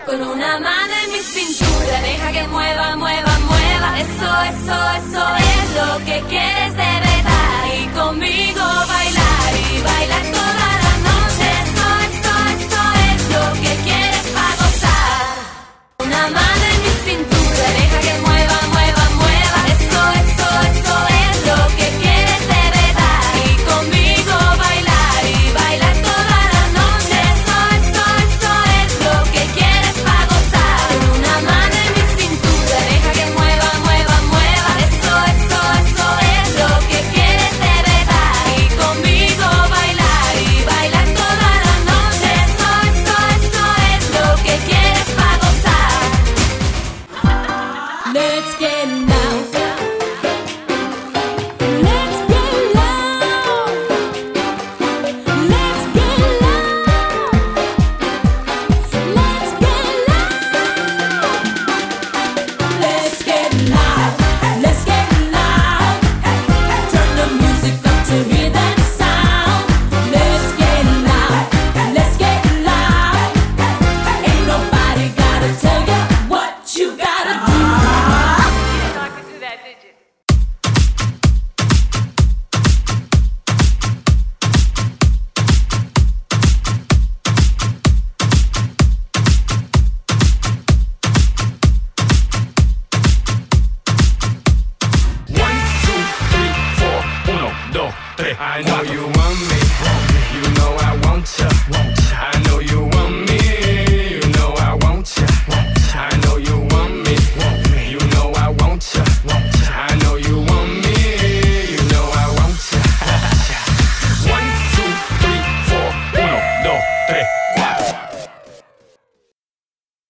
Con una mano en mi cintura, deja que mueva, mueva, mueva. Eso es lo que quieres de verdad. Y conmigo bailar y bailar.